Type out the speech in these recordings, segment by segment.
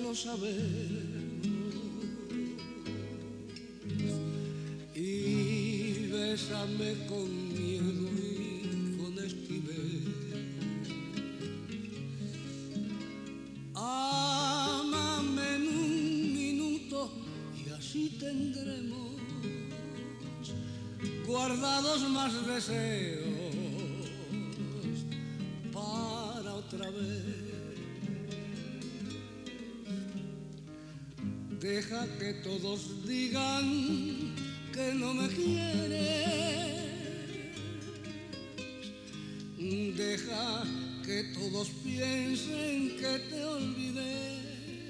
lo sabemos, y bésame con miedo y con esquivel. Ámame en un minuto y así tendremos guardados más deseos para otra vez. Deja que todos digan que no me quieres. Deja que todos piensen que te olvidé.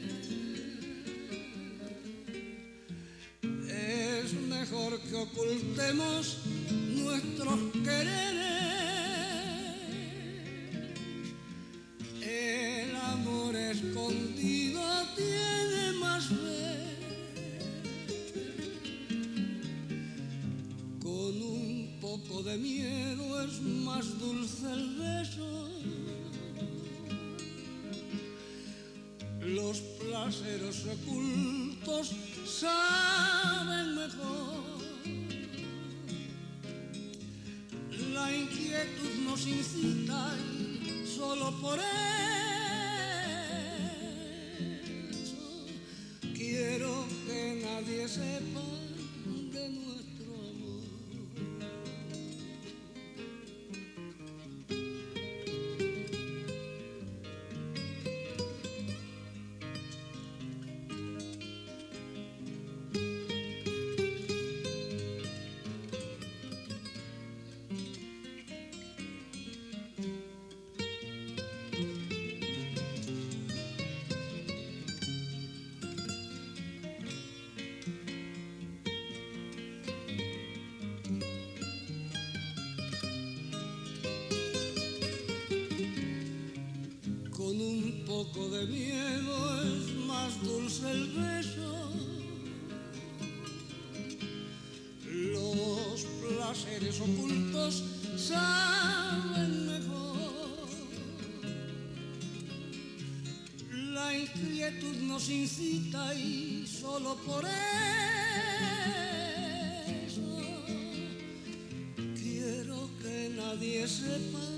Es mejor que ocultemos nuestros quereres. El amor escondido tiene más fe. Con un poco de miedo es más dulce el beso. Los placeres ocultos saben mejor. La inquietud nos incita y solo por eso quiero que nadie sepa de nuestro amor. Con un poco de miedo es más dulce el beso. Los placeres ocultos saben mejor. La inquietud nos incita y solo por eso quiero que nadie sepa